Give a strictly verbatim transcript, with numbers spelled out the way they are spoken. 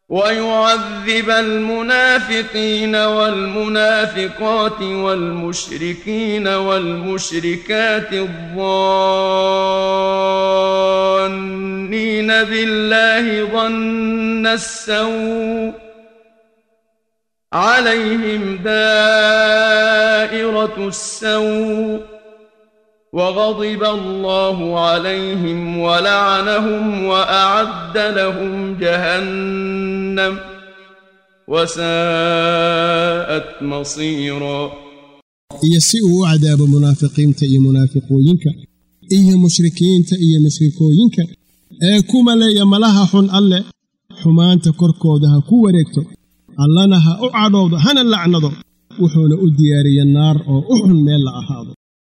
ويعذب المنافقين والمنافقات والمشركين والمشركات الظانين بالله ظن السوء عليهم دائرة السوء وغضب الله عليهم ولعنهم وأعد لهم جهنم وساءت مصيرا. يسيء عذاب منافقين تأي منافقوينك إيه مشركين تأي مشركوينك أكما لي ملها حن الله حمان تكركو دها كوريكتو الله نها أعدو هنا اللعنة وحون أدياري النار أو أحن ميلا أهاضو.